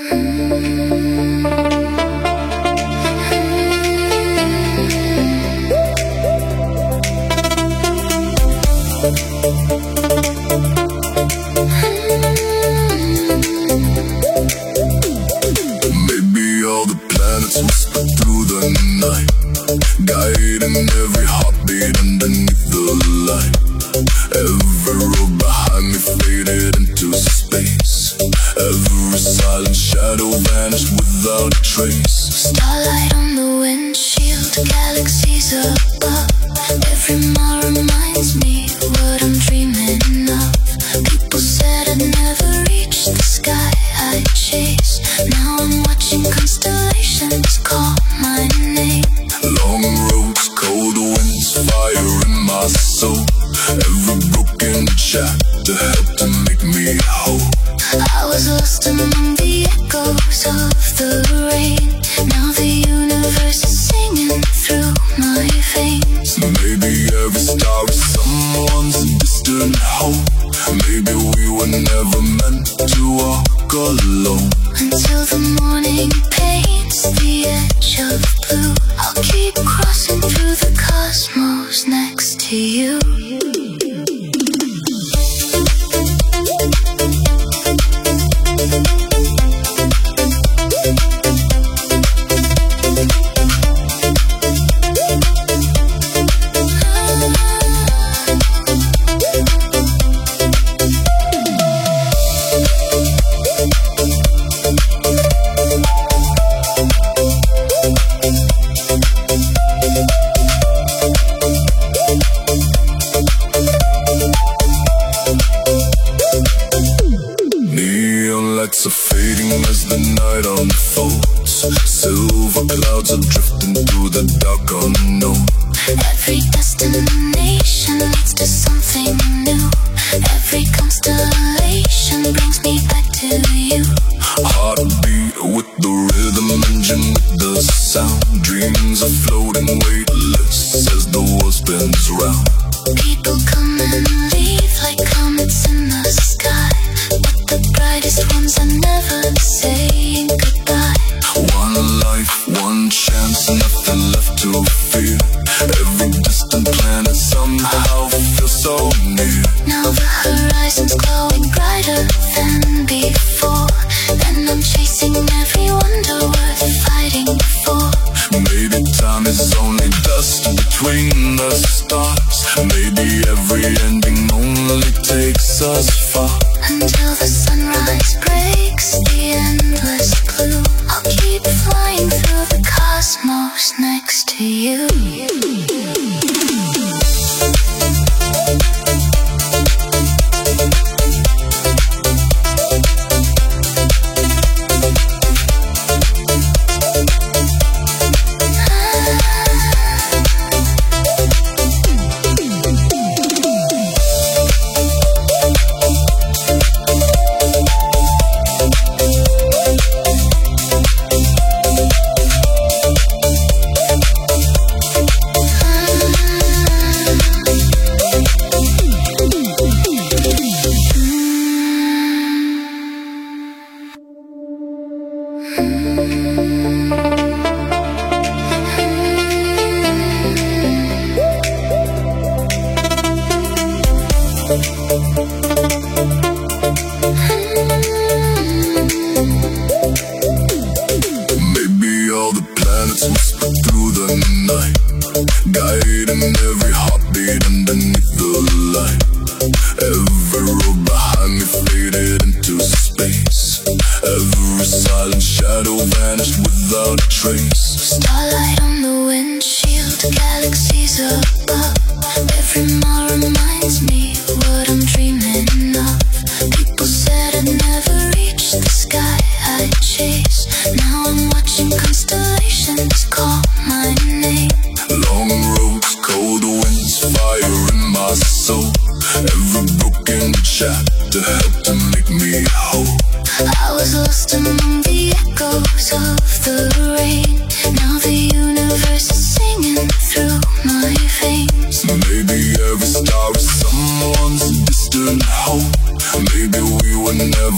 Maybe every star is someone's distant hope. Maybe we were never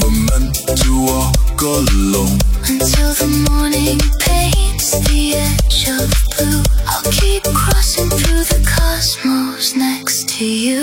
were meant to walk alone. Until the morning paints the edge of blue, I'll keep crossing through the cosmos next to you.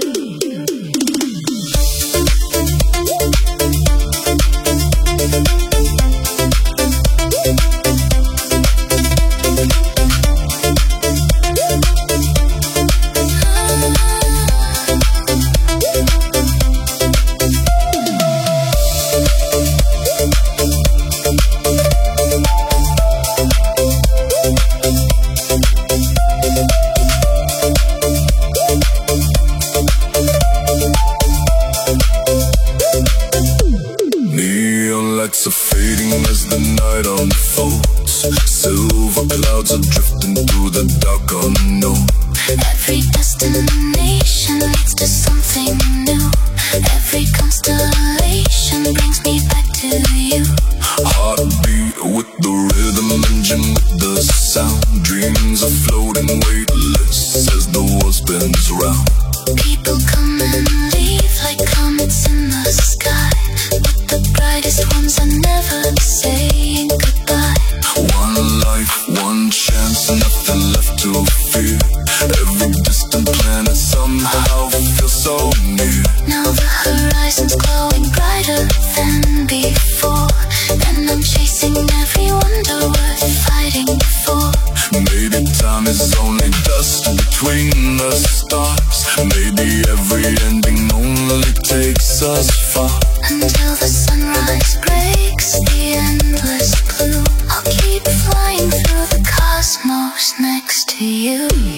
Lights are fading as the night unfolds. Silver clouds are drifting through the dark unknown. Every destination leads to something new. Every constellation brings me back to you. Heartbeat with the rhythm, engine with the sound. Dreams are floating weightless as the world spins around. People come and leave like comets in the sky, but the brightest ones are never saying goodbye. One life, one chance, nothing left to fear. Every distant planet somehow feels so near. Now the horizon's glowing brighter than before, and I'm chasing every wonder worth fighting for. Maybe time is only dust between the stars. Maybe every ending only takes us far. Until the sunrise breaks the endless blue, I'll keep flying through the cosmos next to you.